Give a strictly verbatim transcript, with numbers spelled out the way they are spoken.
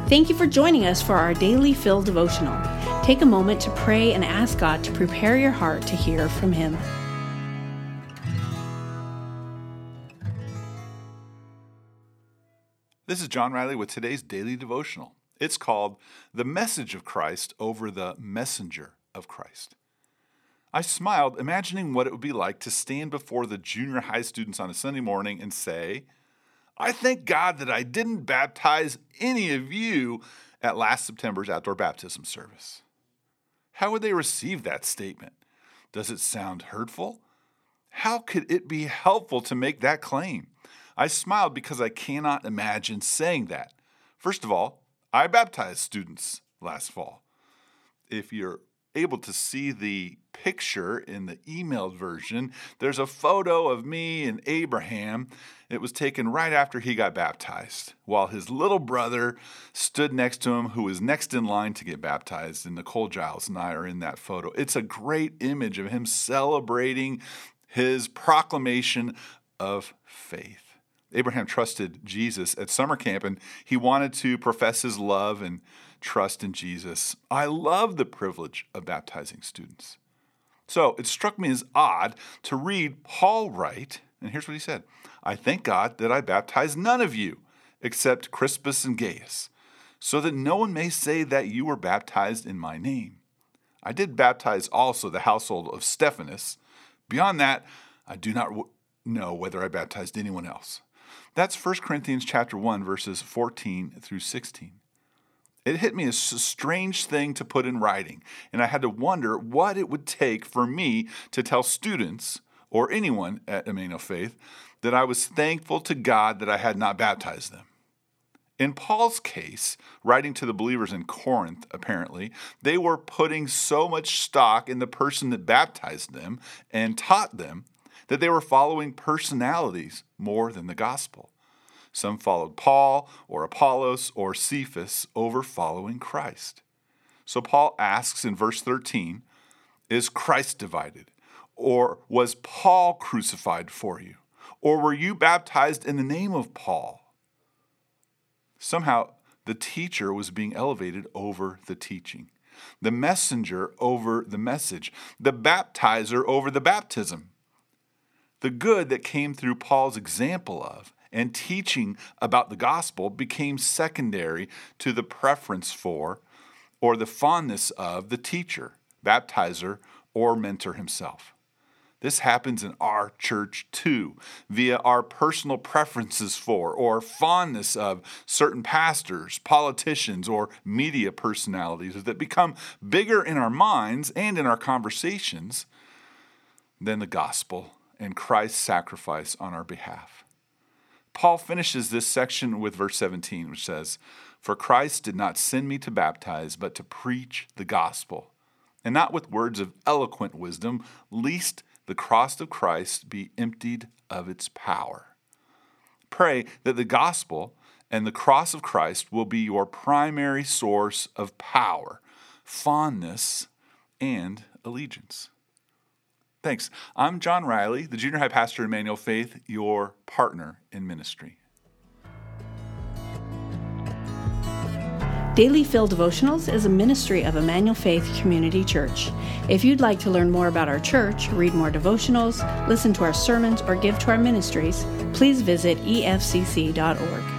Thank you for joining us for our Daily Fill devotional. Take a moment to pray and ask God to prepare your heart to hear from Him. This is John Riley with today's Daily Devotional. It's called The Message of Christ over the Messenger of Christ. I smiled, imagining what it would be like to stand before the junior high students on a Sunday morning and say, I thank God that I didn't baptize any of you at last September's outdoor baptism service. How would they receive that statement? Does it sound hurtful? How could it be helpful to make that claim? I smiled because I cannot imagine saying that. First of all, I baptized students last fall. If you're able to see the picture in the emailed version, there's a photo of me and Abraham. It was taken right after he got baptized, while his little brother stood next to him, who was next in line to get baptized, and Nicole Giles and I are in that photo. It's a great image of him celebrating his proclamation of faith. Abraham trusted Jesus at summer camp, and he wanted to profess his love and trust in Jesus. I love the privilege of baptizing students. So it struck me as odd to read Paul write, and here's what he said. I thank God that I baptized none of you except Crispus and Gaius, so that no one may say that you were baptized in my name. I did baptize also the household of Stephanas. Beyond that, I do not w- know whether I baptized anyone else. That's First Corinthians chapter one, verses fourteen through sixteen. It hit me as a strange thing to put in writing, and I had to wonder what it would take for me to tell students or anyone at Emmanuel Faith that I was thankful to God that I had not baptized them. In Paul's case, writing to the believers in Corinth, apparently, they were putting so much stock in the person that baptized them and taught them that they were following personalities more than the gospel. Some followed Paul or Apollos or Cephas over following Christ. So Paul asks in verse thirteen, is Christ divided? Or was Paul crucified for you? Or were you baptized in the name of Paul? Somehow the teacher was being elevated over the teaching, the messenger over the message, the baptizer over the baptism. The good that came through Paul's example of and teaching about the gospel became secondary to the preference for or the fondness of the teacher, baptizer, or mentor himself. This happens in our church too, via our personal preferences for or fondness of certain pastors, politicians, or media personalities that become bigger in our minds and in our conversations than the gospel and Christ's sacrifice on our behalf. Paul finishes this section with verse seventeen, which says, For Christ did not send me to baptize, but to preach the gospel, and not with words of eloquent wisdom, lest the cross of Christ be emptied of its power. Pray that the gospel and the cross of Christ will be your primary source of power, fondness, and allegiance. Thanks. I'm John Riley, the junior high pastor at Emmanuel Faith, your partner in ministry. Daily Fill Devotionals is a ministry of Emmanuel Faith Community Church. If you'd like to learn more about our church, read more devotionals, listen to our sermons, or give to our ministries, please visit e f c c dot org.